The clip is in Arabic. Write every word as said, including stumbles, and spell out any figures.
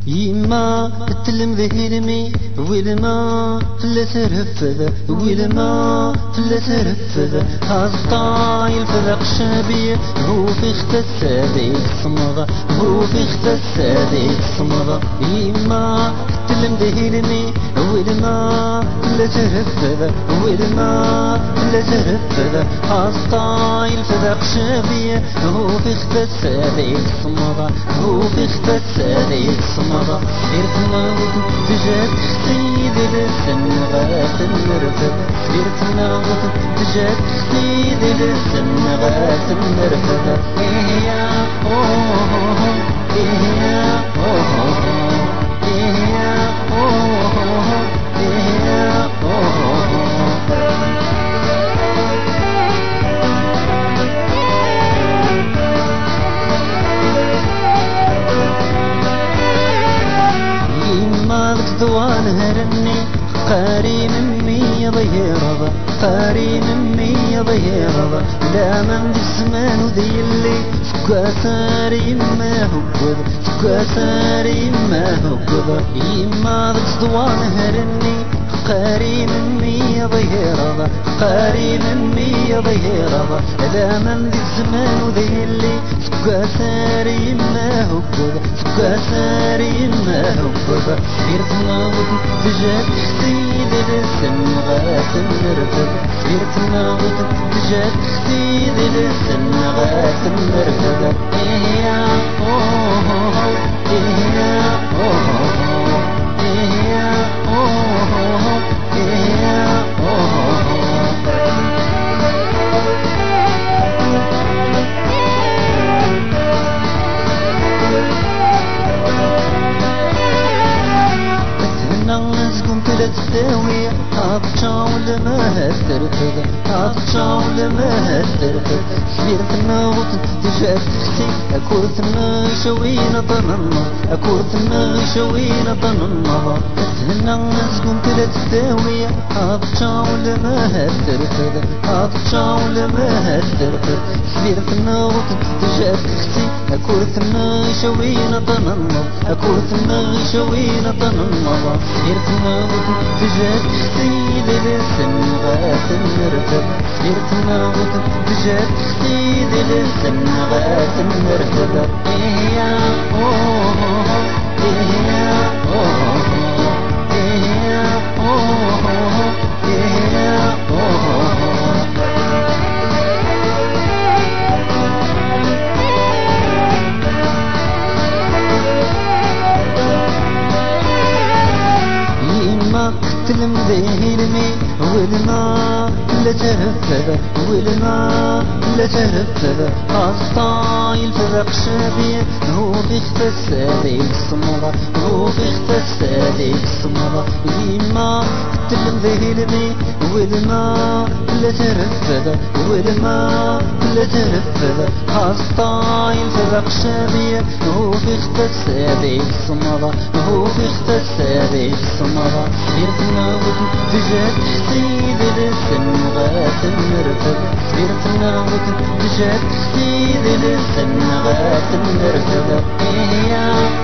يما تلم ذهلمي والما فلا ترفذ والما فلا ترفذ هالطايل فذاق الشبيه هو في اختس هذيك الصمغة هو في اختس هذيك الصمغة يما تلم ذهلمي والما فلا ترفذ والما فلا ترفذ هالطايل فذاق الشبيه هو في اختس هذيك الصمغة هو في اختس هذيك الصمغة سبيرتنا وتجات سيد لسن غات النرفد سبيرتنا وتجات سيد لسن غات النرفد إيه يا أوه إيه يا أوه إيه يا أوه إيه يا أوه دوان هرني قاري ممي ظهيرضة قاري ممي ظهيرضة لا من بالزمان وذي اللي سكا ساري ما هو سكا ساري ما هو يما دوان هرني قاري ممي ظهيرضة قاري ممي ظهيرضة لا من بالزمان وذي اللي سكا ساري ما هو سكا ساري ما هو سيرتنا وتجات سيد لسن غات النرفد سيرتنا وتجات سيد لسن غات النرفد إيه يا أوه إيه يا أوه إيه يا أوه إيه يا أوه تستوي عطشان لما هترفد عطشان لما هترفد سبيرتنا وتجات تختي أكورتنا شوينا طننا أكورتنا شوينا طننا تهنا نسكن كلا تستوي عطشان لما هترفد عطشان لما هترفد سبيرتنا وتجات تختي أكورتنا شوينا طننا أكورتنا شوينا طننا سبيرتنا تجات سيد لسن غات النرفد سبيرتنا وتجات سيد لسن غات النرفد إيه يا أوه إيه يا أوه إيه يا أوه إيه يا أوه تلم ذهلمي والما لا ترفذ والما لا ترفذ الطايل فذاق الشبيه هو بيختس هذيك الصمغة هو بيختس هذيك الصمغة يما تلم ذهلمي والما لا ترفذ والما لا ترفذ الطايل فذاق الشبيه هو بيختس هذيك الصمغة هو بيختس هذيك الصمغة سبيرتنا وتجات سيد لسن غات النرفد سبيرتنا وتجات سيد لسن غات النرفد إيه يا